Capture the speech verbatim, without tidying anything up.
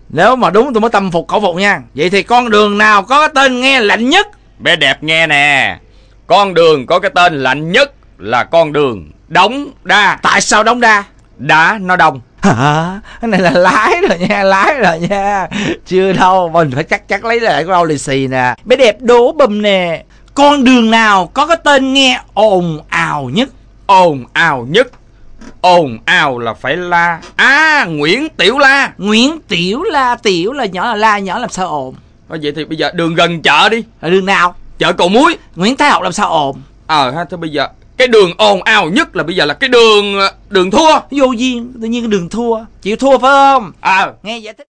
Nếu mà đúng tôi mới tâm phục khẩu phục nha. Vậy thì con đường nào có cái tên nghe lạnh nhất? Bé đẹp nghe nè, con đường có cái tên lạnh nhất là con đường Đống Đa. Tại sao Đống Đa? Đá nó đông. Hả? Cái này là lái rồi nha, lái rồi nha. Chưa đâu, mình phải chắc chắn lấy lại cái rau lì xì nè. Bé đẹp đố bùm nè, con đường nào có cái tên nghe ồn ào nhất? Ồn ào nhất. Ồn ào là phải la. À, Nguyễn Tiểu La. Nguyễn Tiểu La. Tiểu là nhỏ, là La nhỏ, làm sao ồn? Nói vậy thì bây giờ đường gần chợ đi. Là đường nào? Chợ Cầu Muối. Nguyễn Thái Học làm sao ồn? Ờ ha, thế bây giờ cái đường ồn ào nhất là bây giờ là cái đường đường thua. Vô duyên, tự nhiên cái đường thua. Chịu thua phải không? Ờ. Nghe giải thích.